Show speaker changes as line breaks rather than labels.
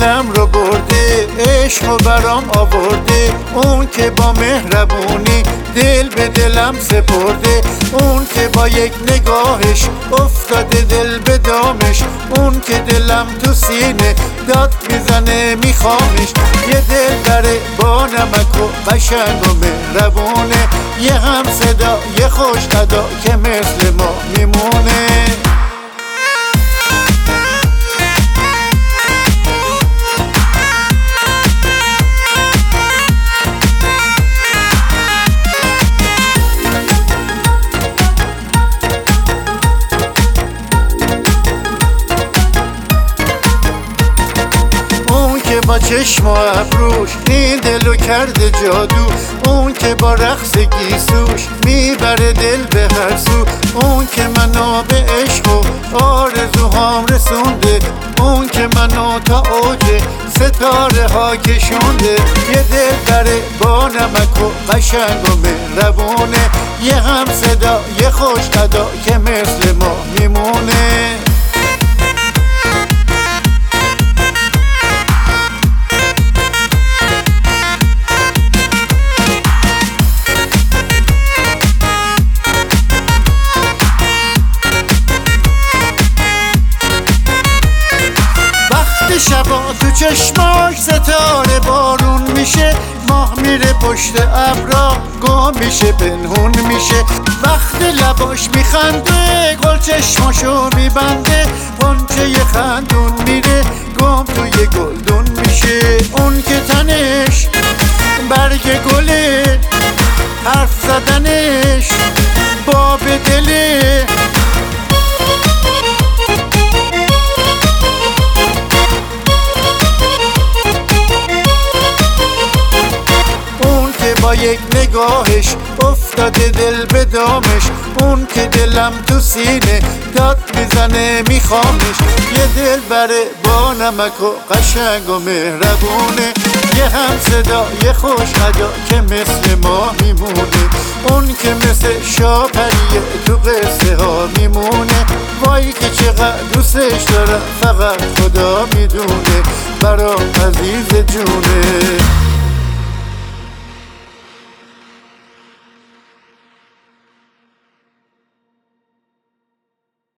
دلم رو برده، عشق و برام آورده. اون که با مهربونی دل به دلم سپرده، اون که با یک نگاهش افتاده دل به دامش، اون که دلم تو سینه داد میزنه میخوامش. یه دل بره با نمک و قشنگ و مهربونه، یه هم صدا یه خوش ادا که مثل ما میمونه. با چشم و ابروش این دلو کرده جادو، اون که با رقص گیسوش میبره دل به هر سو، اون که منو به عشق و آرزوهام رسونده، اون که منو تا اوج ستاره ها کشونده. یه دل بره با نمک و قشنگ و مهربونه، یه هم صدا یه خوش ادا که مثل ما میمونه. شبا تو چشماش ستاره بارون میشه، ماه میره پشت ابرا گم میشه پنهون میشه. وقت لباش میخنده گل چشماشو میبنده، غنچه خندون میره گم توی گلدون میشه. اون که تنش برگ گله، حرف زدنش باب دله، با یک نگاهش افتاده دل به دامش، اون که دلم تو سینه داد میزنه میخوامش. یه دل بره با نمک و قشنگ و مهربونه، یه هم صدا یه خوش ادا که مثل ما میمونه، اون که مثل شاپریه تو قصه ها میمونه. وای که چقدر دوستش دارم فقط خدا میدونه، برام عزیز جونه.